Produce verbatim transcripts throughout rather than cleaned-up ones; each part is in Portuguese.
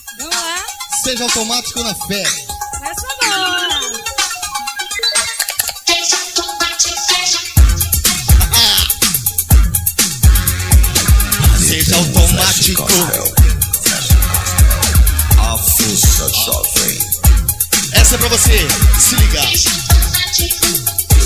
Vamos lá. Seja automático na fé. Essa é boa. Seja automático, seja. Seja automático. A força jovem. Essa é pra você se ligar. Seja automático.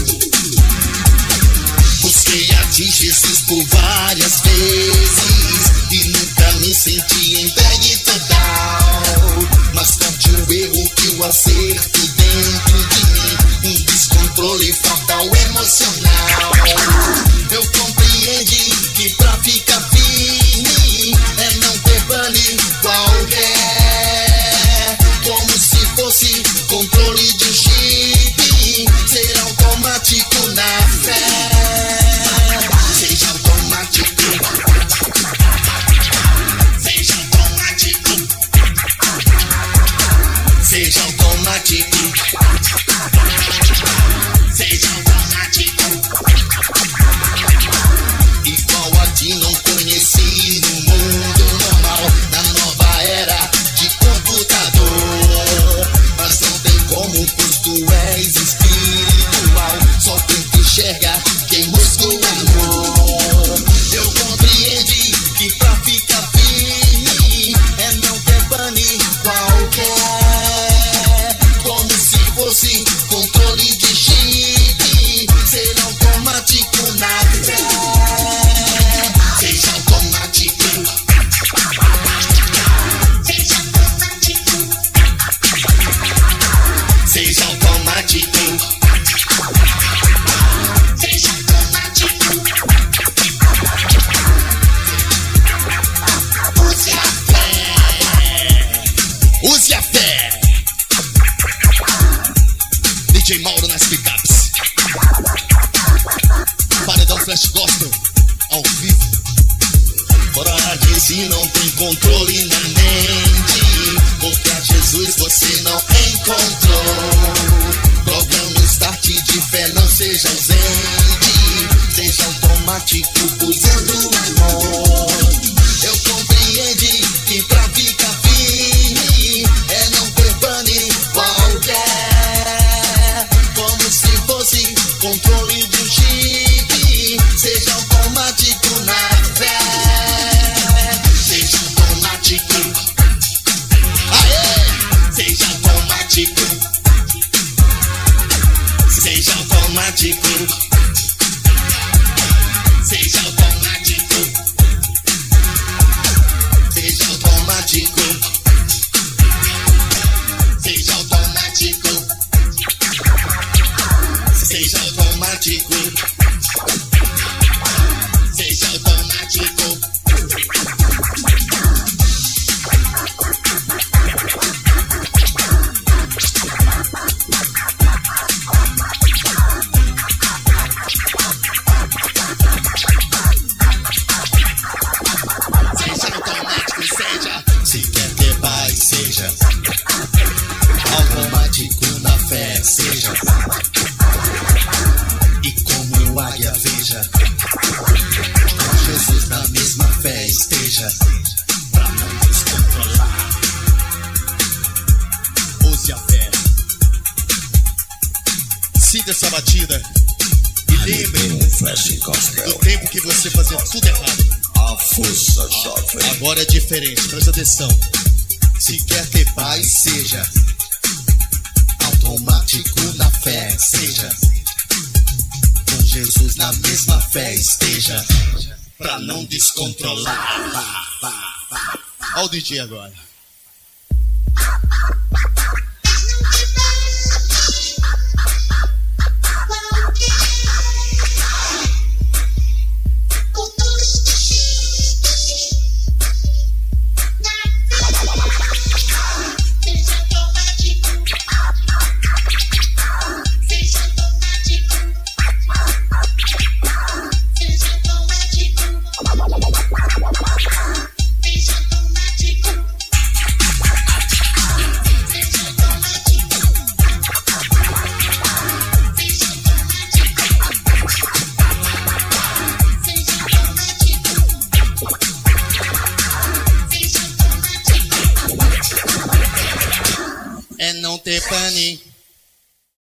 Busquei a ti, Jesus, por várias vezes e nunca me senti entregue total. Mas forte o erro que o acerto dentro de mim, um descontrole falta o emocional. Eu compreendi que pra ficar firme é não ter pane qualquer, como se fosse controle de um chip, ser automático na fé. Seja automático. Seja automático. Seja automático. Seja automático. Igual a ti não conheci no mundo normal, na nova era de computador. Mas não tem como, pois tu és espiritual. Só quem te enxerga, quem busca o amor. Eu compreendi que pra ficar firme é não ter pane qualquer, como se fosse controle de chip, ser automático na fé. Seja automático. Seja automático. Seja automático. Seja automático. Use a fé. Use a fé. D J Mauro nas pickups. Paredão Flash Gospel ao vivo. Fora disso não tem controle na mente, porque a Jesus você não encontrou. Programa start de fé, não seja ausente, seja automático usando o amor. Eu compreendi que pra ficar firme é não ter pane qualquer, como se fosse controle de um chip, seja automático na fé. Seja automático. Aê! Seja automático. Seja automático. Seja automático. Seja automático. Seja automático. Seja automático. Seja automático. Seja automático, seja. Se quer ter paz, seja automático na fé, seja. E como águia, veja, com Jesus na mesma fé esteja, pra não descontrolar. Use a fé. Sinta essa batida e lembre Um flash gospel. do tempo que você fazia tudo errado. A força jovem. Agora é diferente, presta atenção. Se quer ter paz, seja automático na fé, seja. Com Jesus na mesma fé esteja, pra não descontrolar. Olha o D J agora. Seja automático. não ter pane.